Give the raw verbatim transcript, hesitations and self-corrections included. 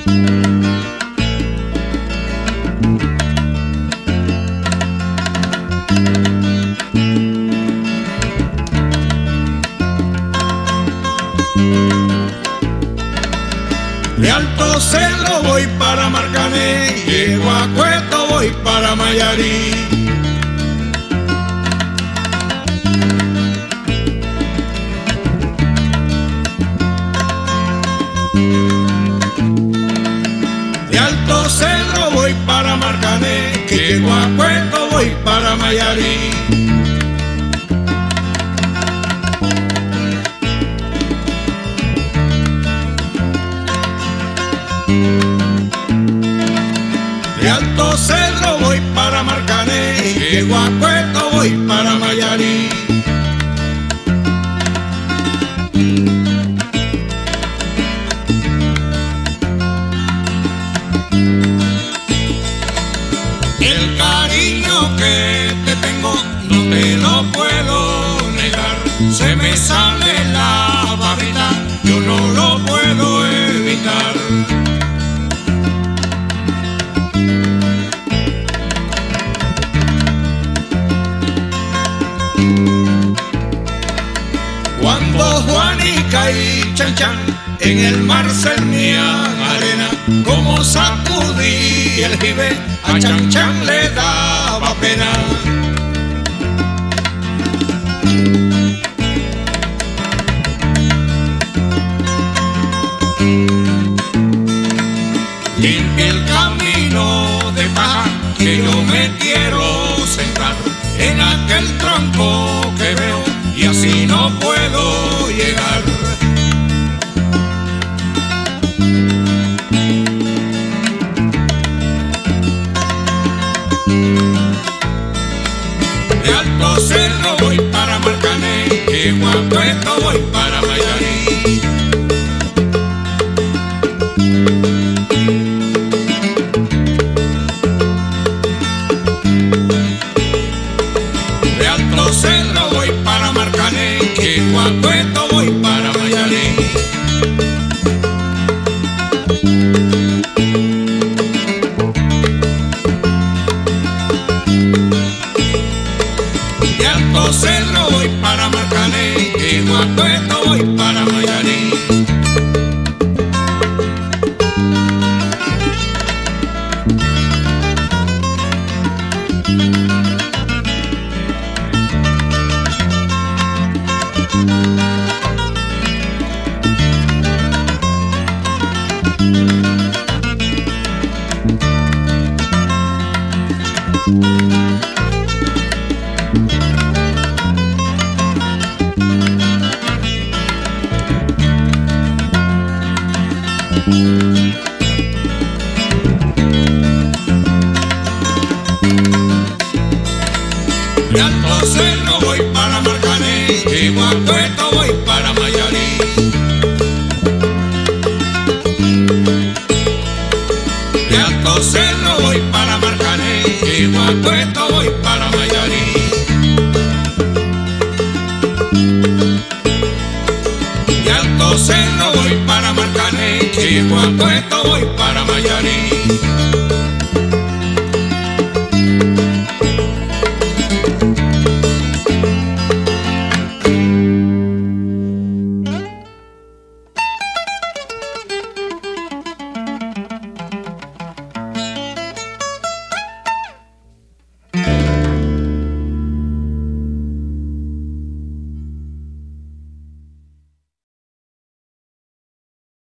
De Alto Cedro voy para Marcané, llego a Cueto voy para Mayarí. De Alto Cedro voy para Marcané, llego a Cueto voy para Mayarí. De Alto Cedro voy para Marcané, llego a Cueto voy para Mayarí. El cariño que te tengo no te lo puedo negar, se me sale la babita, yo no lo puedo evitar. Cuando Juanica y Chan Chan en el mar sernían arena, como sacudí el jibe, a Chan Chan le daba pena. Limpia el camino de paja, que yo me quiero sentar en aquel tronco que veo, y así no puedo llegar. De Alto Cedro voy para Marcané, llego a Cueto voy para Mayarí. De Alto Cedro voy para Marcané, llego a Cueto voy para Mayarí. De Alto Cedro voy para Marcané, llego a Cueto voy para Mayarí. De Alto Cedro voy para Marcané, llego a Cueto voy para Mayarí. De Alto Cedro voy para Marcané, llego a Cueto voy para Mayarí. De Alto Cedro voy para Marcané, llego a Cueto voy para Mayarí.